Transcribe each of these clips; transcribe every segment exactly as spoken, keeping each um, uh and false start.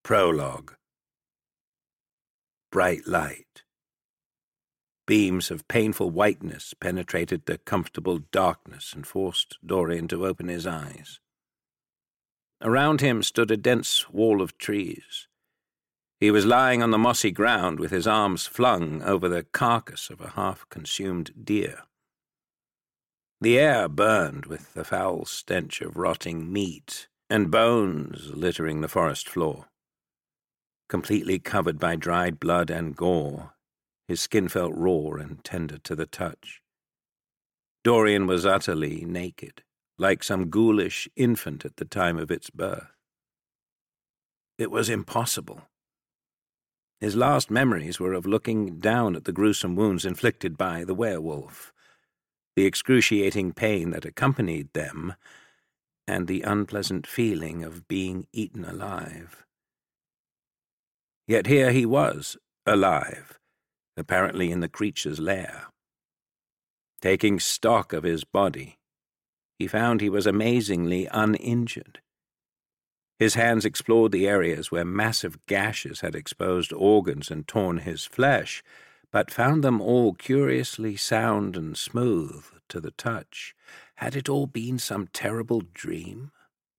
Prologue. Bright light. Beams of painful whiteness penetrated the comfortable darkness and forced Dorian to open his eyes. Around him stood a dense wall of trees. He was lying on the mossy ground with his arms flung over the carcass of a half-consumed deer. The air burned with the foul stench of rotting meat and bones littering the forest floor. Completely covered by dried blood and gore, his skin felt raw and tender to the touch. Dorian was utterly naked, like some ghoulish infant at the time of its birth. It was impossible. His last memories were of looking down at the gruesome wounds inflicted by the werewolf, the excruciating pain that accompanied them, and the unpleasant feeling of being eaten alive. Yet here he was, alive, apparently in the creature's lair. Taking stock of his body, he found he was amazingly uninjured. His hands explored the areas where massive gashes had exposed organs and torn his flesh, but found them all curiously sound and smooth to the touch. Had it all been some terrible dream?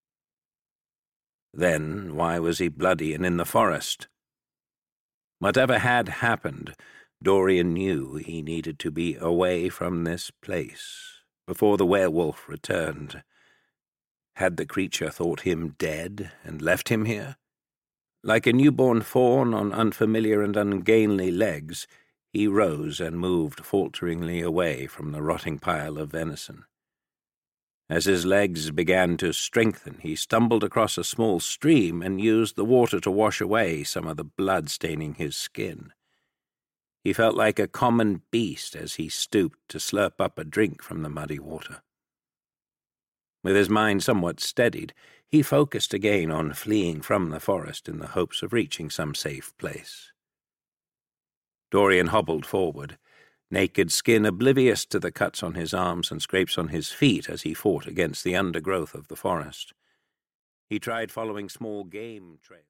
Then why was he bloody and in the forest? Whatever had happened, Dorian knew he needed to be away from this place before the werewolf returned. Had the creature thought him dead and left him here? Like a newborn fawn on unfamiliar and ungainly legs, he rose and moved falteringly away from the rotting pile of venison. As his legs began to strengthen, he stumbled across a small stream and used the water to wash away some of the blood staining his skin. He felt like a common beast as he stooped to slurp up a drink from the muddy water. With his mind somewhat steadied, he focused again on fleeing from the forest in the hopes of reaching some safe place. Dorian hobbled forward, naked skin oblivious to the cuts on his arms and scrapes on his feet as he fought against the undergrowth of the forest. He tried following small game trails.